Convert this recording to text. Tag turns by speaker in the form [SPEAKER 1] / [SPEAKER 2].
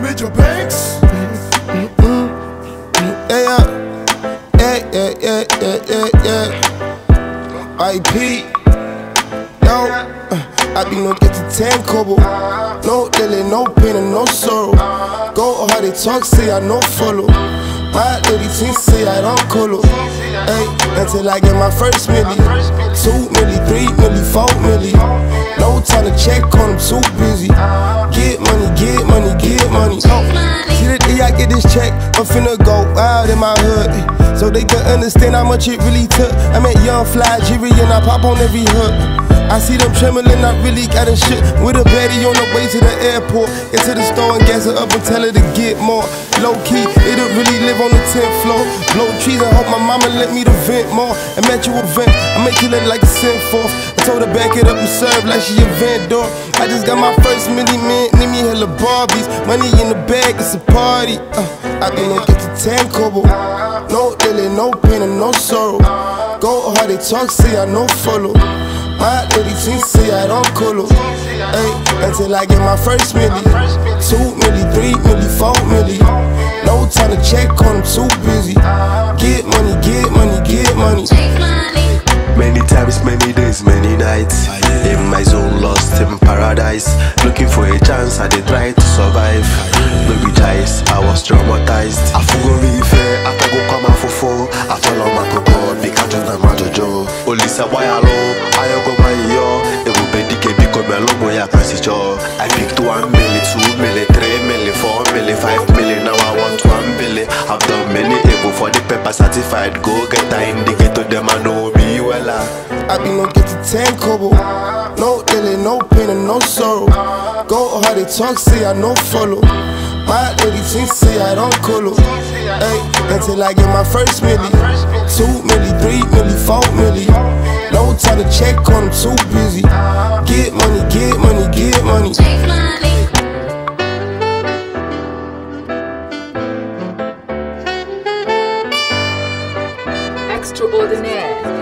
[SPEAKER 1] individual banks.
[SPEAKER 2] Yeah. IP. Yo, I be no get to 10 kobo. No daily, no pain and no sorrow. Go how they talk, say I no follow. My lady team say I don't colo. Ay, until I get my first milli. 2 milli, 3 milli, 4 milli. No time to check on them, too busy. Get money, get money, get money. See the day I get this check, I'm finna go out in my hood, so they can understand how much it really took. I met young fly Jerry and I pop on every hook. I see them trembling, I really got a shit. With a baddie on the way to the airport. Get to the store and gas her up and tell her to get more. Low key, it'll really live on the 10th floor. Blow trees and hope my mama let me to vent more. And met you a vent, I make you look like a send forth. I told her back it up and serve like she a vendor. I just got my first milli, man, need me hella Barbies. Money in the bag, it's a party. I been get to 10 kobo. No daily, no pain and no sorrow. Go how they talk, say I no follow. My lady team say I don't colo. Ay, until I get my first milli. 2 milli, 3 milli, 4 milli. No time to check on them, too busy. Get money, get money, get money.
[SPEAKER 3] Many times, many days, many nights. In my zone, lost in paradise. Looking for a chance, I did try to survive. No be choice, I was traumatized. I forgot really fair, after go come out for four. I follow my God, they can't do that matter, Joe. Olisa, why alone? I go my yo. It will be DK because my logo, ya can see Joe. I picked 1 million, 2 million, 3 million, 4 million, 5 million. Now I want 1 billion. I've done many evil for the paper certified. Go get the indicator, them I know me well.
[SPEAKER 2] I be no get to 10 kobo. No daily, no pain and no sorrow. Go how they talk, say I no follow. My lady team say I don't colo. Ay, until I get my first milli. 2 milli, 3 milli, 4 milli. No time to check on them, too busy. Get money, get money, get money.
[SPEAKER 4] Extraordinaire.